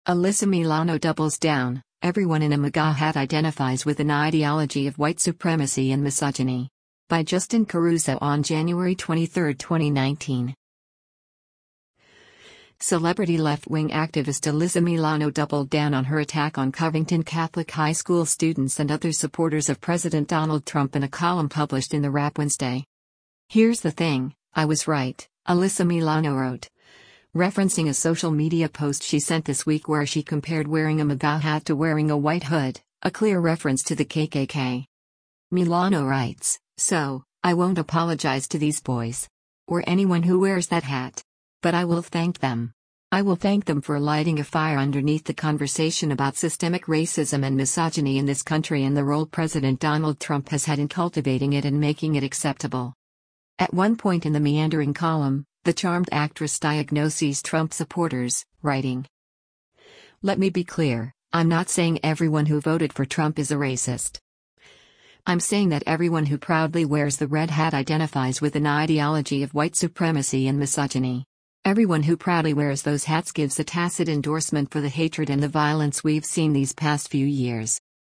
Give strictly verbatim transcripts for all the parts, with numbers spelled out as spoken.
Alyssa Milano doubles down. Everyone in a MAGA hat identifies with an ideology of white supremacy and misogyny. By Justin Caruso on January twenty-third, twenty nineteen. Celebrity left-wing activist Alyssa Milano doubled down on her attack on Covington Catholic High School students and other supporters of President Donald Trump in a column published in the Wrap Wednesday. "Here's the thing, I was right," Alyssa Milano wrote, referencing a social media post she sent this week where she compared wearing a MAGA hat to wearing a white hood, a clear reference to the K K K. Milano writes, "So, I won't apologize to these boys. Or anyone who wears that hat. But I will thank them. I will thank them for lighting a fire underneath the conversation about systemic racism and misogyny in this country and the role President Donald Trump has had in cultivating it and making it acceptable." At one point in the meandering column, the charmed actress diagnoses Trump supporters, writing, "Let me be clear, I'm not saying everyone who voted for Trump is a racist. I'm saying that everyone who proudly wears the red hat identifies with an ideology of white supremacy and misogyny. Everyone who proudly wears those hats gives a tacit endorsement for the hatred and the violence we've seen these past few years."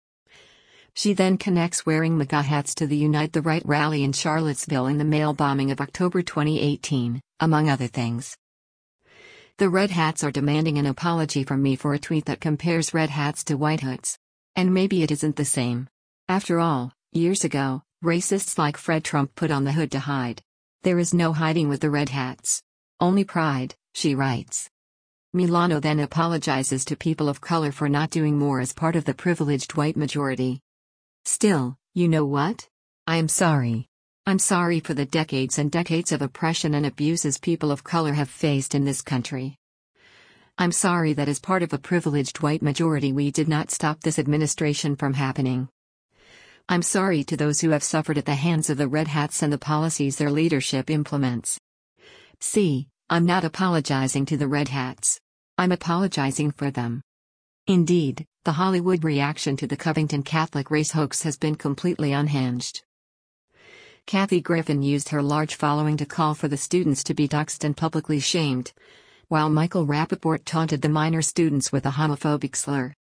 She then connects wearing MAGA hats to the Unite the Right rally in Charlottesville in the mail bombing of October twenty eighteen, among other things. "The red hats are demanding an apology from me for a tweet that compares red hats to white hoods. And maybe it isn't the same. After all, years ago, racists like Fred Trump put on the hood to hide. There is no hiding with the red hats. Only pride," she writes. Milano then apologizes to people of color for not doing more as part of the privileged white majority. "Still, you know what? I am sorry. I'm sorry for the decades and decades of oppression and abuses people of color have faced in this country. I'm sorry that as part of a privileged white majority we did not stop this administration from happening. I'm sorry to those who have suffered at the hands of the red hats and the policies their leadership implements. See, I'm not apologizing to the red hats. I'm apologizing for them." Indeed, the Hollywood reaction to the Covington Catholic race hoax has been completely unhinged. Kathy Griffin used her large following to call for the students to be doxxed and publicly shamed, while Michael Rappaport taunted the minor students with a homophobic slur.